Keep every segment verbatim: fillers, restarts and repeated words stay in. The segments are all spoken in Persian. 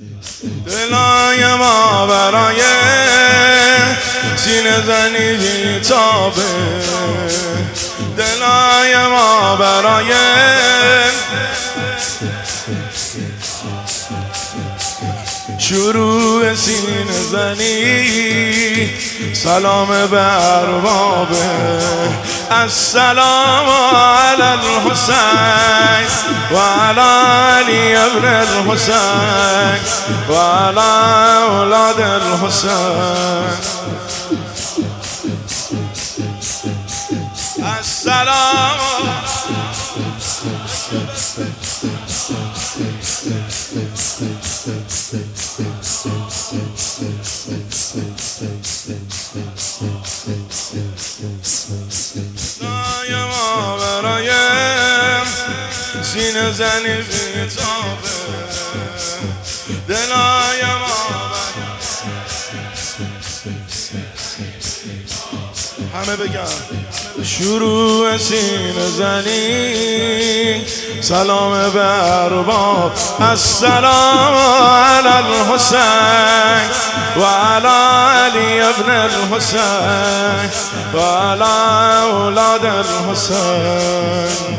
دلای ما برای سینه زنی بیتابه، دلای ما برای شروع سینه زنی. سلام بر بابه، السلام علی الحسین و علی علی ابن الحسین و علی اولاد الحسین. السلام دلای ما برای سینه زنی بیتابه، دلای ما همه بگم شروع سینه زنی. سلام بر باب، السلام علی الحسین و علی علی ابن الحسین و علی اولاد الحسین.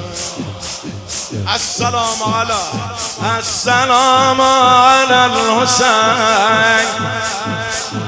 السلام علی السلام علی الحسین